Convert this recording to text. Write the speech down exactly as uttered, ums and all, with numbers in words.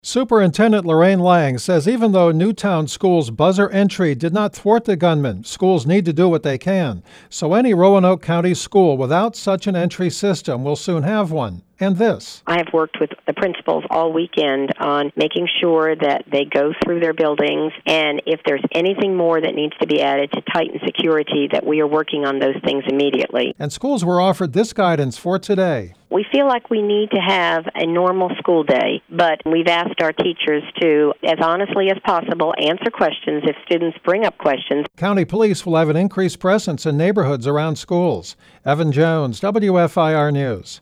Superintendent Lorraine Lang says even though Newtown School's buzzer entry did not thwart the gunman, schools need to do what they can. So any Roanoke County school without such an entry system will soon have one. And this. I have worked with the principals all weekend on making sure that they go through their buildings, and if there's anything more that needs to be added to tighten security, that we are working on those things immediately. And schools were offered this guidance for today. We feel like we need to have a normal school day, but we've asked our teachers to, as honestly as possible, answer questions if students bring up questions. County police will have an increased presence in neighborhoods around schools. Evan Jones, W F I R News.